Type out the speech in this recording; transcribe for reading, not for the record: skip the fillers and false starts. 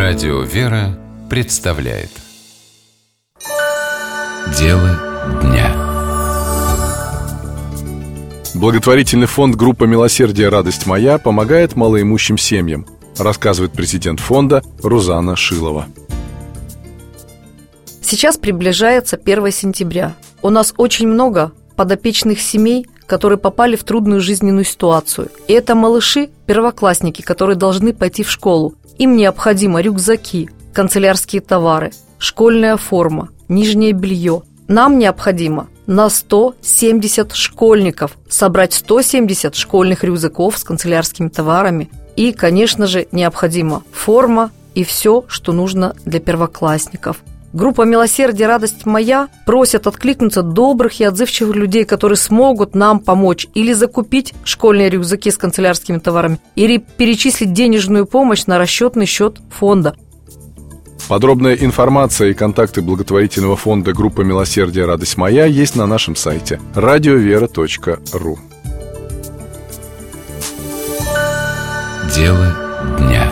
Радио «Вера» представляет «Дело дня». Благотворительный фонд «Группа милосердия. Радость моя» помогает малоимущим семьям, рассказывает президент фонда Рузанна Шилова. Сейчас приближается 1 сентября. У нас очень много подопечных семей, которые попали в трудную жизненную ситуацию. И это малыши, первоклассники, которые должны пойти в школу. Им необходимо рюкзаки, канцелярские товары, школьная форма, нижнее белье. Нам необходимо на 170 школьников собрать 170 школьных рюкзаков с канцелярскими товарами. И, конечно же, необходима форма и все, что нужно для первоклассников. Группа «Милосердие. Радость моя» просит откликнуться добрых и отзывчивых людей, которые смогут нам помочь или закупить школьные рюкзаки с канцелярскими товарами, или перечислить денежную помощь на расчетный счет фонда. Подробная информация и контакты благотворительного фонда «Группа милосердия. Радость моя» есть на нашем сайте radiovera.ru. Дело дня.